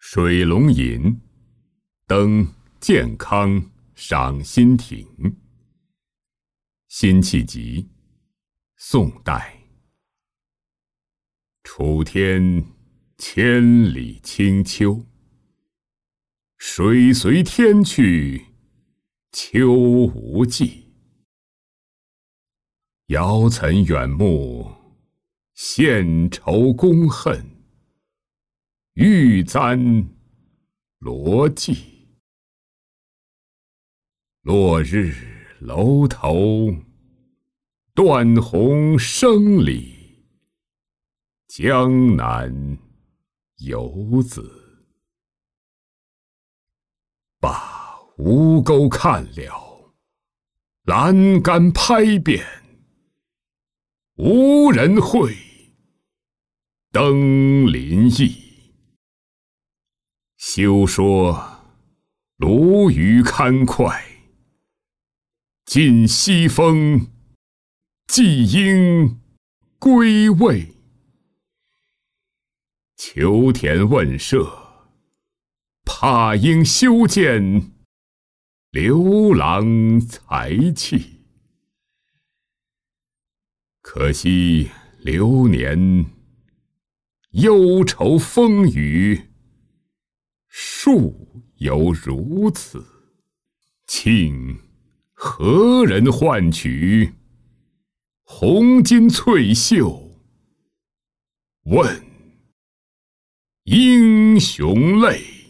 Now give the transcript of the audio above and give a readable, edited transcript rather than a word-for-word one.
水龙吟，登健康赏心亭。辛弃疾，宋代。楚天千里清秋，水随天去，秋无际。遥岑远目，献愁公恨，欲簪罗髻。落日楼头，断鸿声里，江南游子。把吴钩看了，栏杆拍遍，无人会，登临意。休说鲈鱼堪脍，尽西风，既应归味。求田问舍，怕应修建，刘郎才气。可惜流年，忧愁风雨，数有如此。庆何人换取红巾翠袖，问英雄泪。